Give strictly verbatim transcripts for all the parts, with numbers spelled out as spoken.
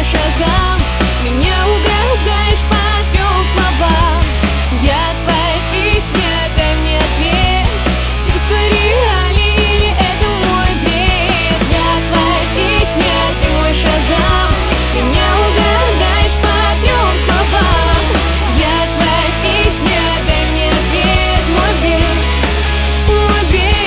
шазам. Меня угадаешь по трем словам. Я твоя песня, дай мне ответ. Чувство реали или это мой бред? Я твоя песня, ты мой шазам. Меня угадаешь по трем словам. Я твоя песня, дай мне ответ. Мой бред, мой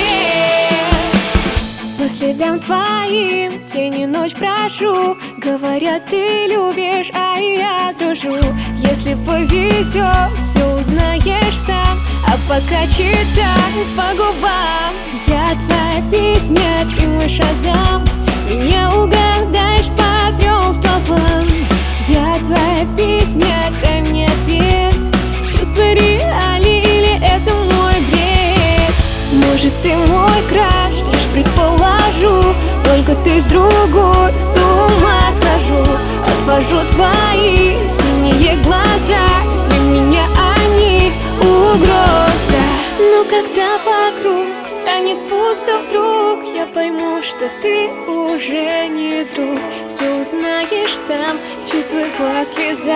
бред. По следам твоим тени ночь прошу. Говорят, ты любишь, а я дрожу. Если повезет, все узнаешь сам. А пока читай по губам. Я твоя песня, ты мой шазам. Меня угадаешь по трем словам. Я твоя песня, дай мне ответ. Чувство реали или это мой бред? Может, ты мой краш, лишь предположу. Только ты с другой, с ума схожу. Отвожу твои синие глаза. Для меня они угроза. Но когда вокруг станет пусто вдруг, я пойму, что ты уже не друг. Все узнаешь сам, чувствуй по слезам.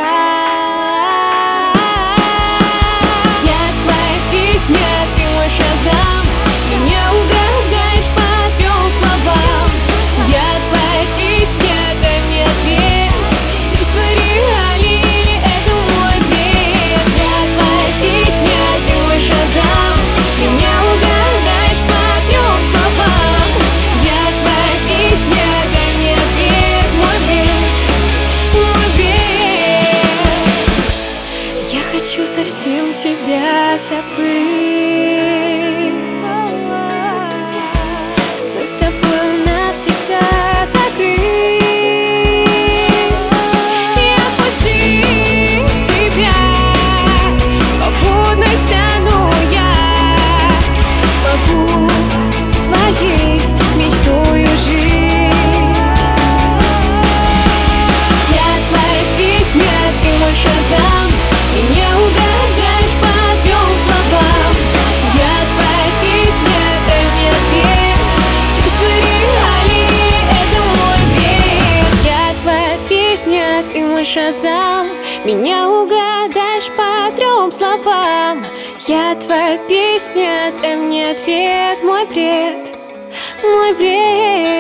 Я твоя песня, ты мой шазам. Меня угадаешь по трем словам. Я твоя песня, дай мне ответ. Чувство реали или это мой бред? Я твоя песня, ты мой шазам. Меня угадаешь по трем словам. Я твоя песня, дай мне ответ. Мой бред, мой бред. Я хочу совсем тебя забыть, с тобой навсегда закрыть и отпустить тебя. Свободной стану я, смогу своей мечтою жить. Я твоя песня, ты мой шазам. Меня угадаешь по трем словам. Я твоя песня, дай мне ответ. Чувство реали, это мой бред? Я твоя песня, ты мой шазам. Меня угадаешь по трем словам. Я твоя песня, дай мне ответ. Мой бред, мой бред.